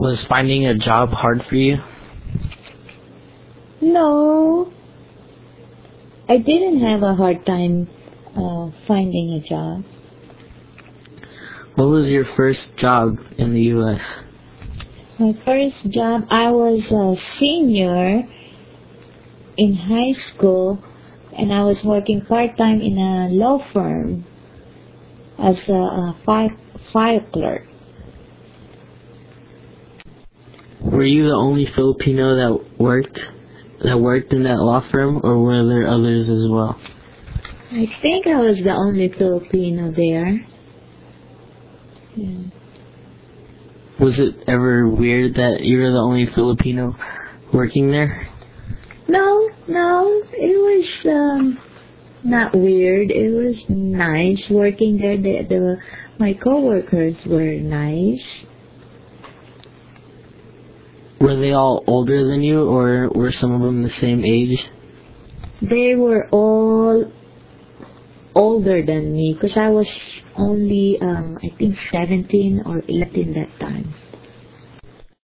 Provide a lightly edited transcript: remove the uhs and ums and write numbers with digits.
Was finding a job hard for you? No, I didn't have a hard time finding a job. What was your first job in the U.S.? My first job, I was a senior in high school, and I was working part-time in a law firm as a file clerk. Were you the only Filipino that worked in that law firm, or were there others as well? I think I was the only Filipino there. Yeah. Was it ever weird that you were the only Filipino working there? No, it was not weird. It was nice working there. My coworkers were nice. Were they all older than you, or were some of them the same age? They were all older than me because I was only, I think, 17 or 18 that time.